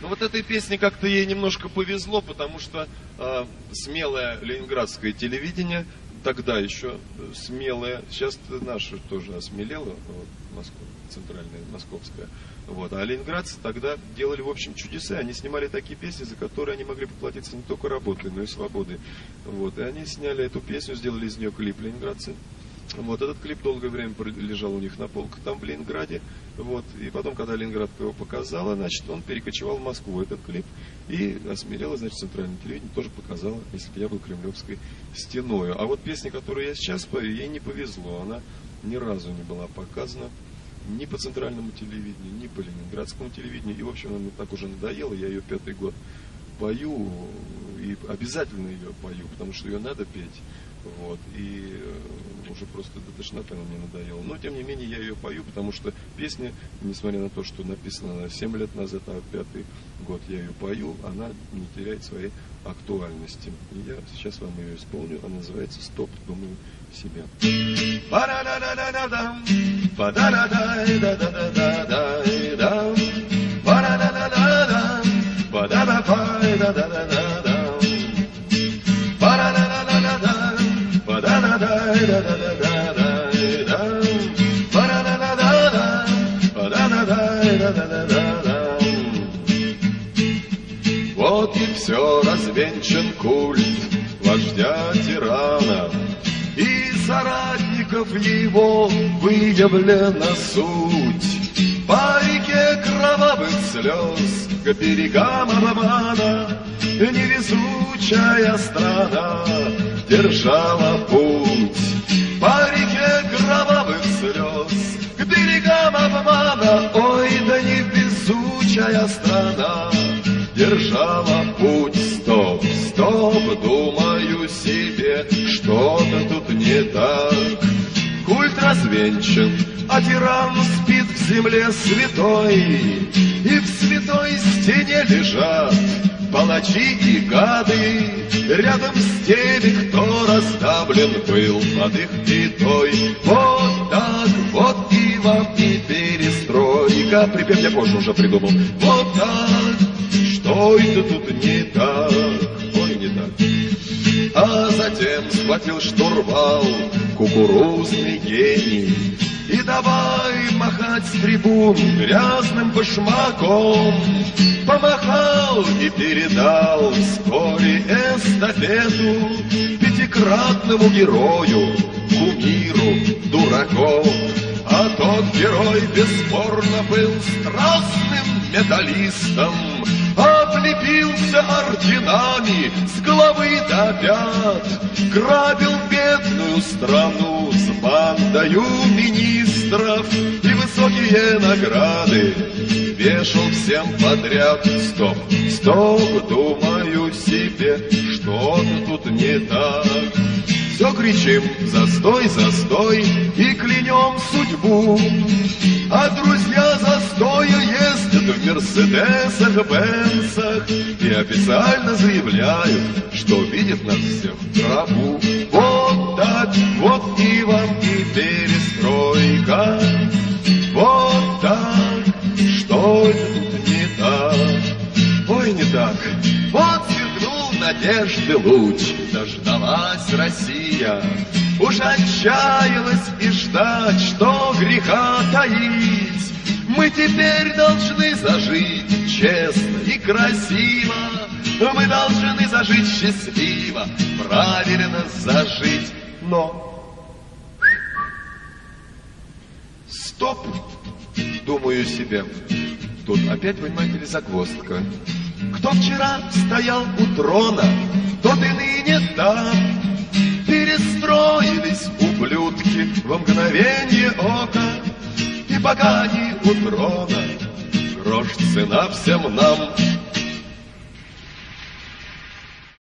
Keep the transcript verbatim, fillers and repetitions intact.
Ну вот этой песне как-то ей немножко повезло, потому что э, смелое ленинградское телевидение, тогда еще смелое, сейчас наше тоже осмелело, вот, Москва, центральная, московская, вот, а ленинградцы тогда делали, в общем, чудеса, они снимали такие песни, за которые они могли поплатиться не только работой, но и свободой, вот, и они сняли эту песню, сделали из нее клип ленинградцы. Вот, этот клип долгое время лежал у них на полках там в Ленинграде. Вот, и потом, когда Ленинградка его показала, значит, он перекочевал в Москву, этот клип, и осмелело, значит, центральное телевидение тоже показало, если бы я был кремлевской стеною. А вот песня, которую я сейчас пою, ей не повезло, она ни разу не была показана ни по центральному телевидению, ни по ленинградскому телевидению, и, в общем, она мне так уже надоела, я ее пятый год пою, и обязательно ее пою, потому что ее надо петь. Вот, и э, уже просто до тошноты она мне надоела. Но, тем не менее, я ее пою, потому что песня, несмотря на то, что написана она семь лет назад, а пятый год я ее пою, она не теряет своей актуальности. И я сейчас вам ее исполню. Она называется «Стоп, думаю себя». Вот и все развенчан культ вождя-тирана, и соратников его выявлена суть. По реке кровавых слез к берегам обмана невезучая страна держала путь. По реке кровавых слез к берегам обмана, ой, да невезучая страна держала путь. Стоп, стоп, думаю себе, что-то тут не так. Культ развенчан, а тиран спит в земле святой, и в святой стене лежат палачи и гады, рядом с теми, кто раздавлен был под их пятой. Вот так, вот и вам и перестройка. Припев я позже уже придумал. Вот так, что это тут не так? Ой, не так. А затем схватил штурвал кукурузный гений и давай махать с трибун грязным башмаком. Помахал и передал вскоре эстафету пятикратному герою, кумиру дураков. А тот герой бесспорно был страстным металлистом, облепился орденами с головы до пят, грабил бедную страну с бандою министров и высокие награды вешал всем подряд. Стоп, стоп, думаю себе, что-то тут не так. Все кричим «Застой, застой!» и клянем судьбу. А друзья застоя ездят в мерседесах, бенцах и официально заявляют, что видят нас всех в гробу. Вот так, вот и вам и перестройка. Вот так, что это тут не так? Ой, не так. Вот сверкнул надежды луч, дождалась Россия. Уж отчаялась и ждать, что греха таить. Мы теперь должны зажить честно и красиво. Мы должны зажить счастливо, правильно зажить. Но стоп, думаю себе. Тут опять, понимаете ли, загвоздка. Кто вчера стоял у трона, тот и ныне там. Перестроились ублюдки во мгновение ока. И пока они у трона, грош цена всем нам.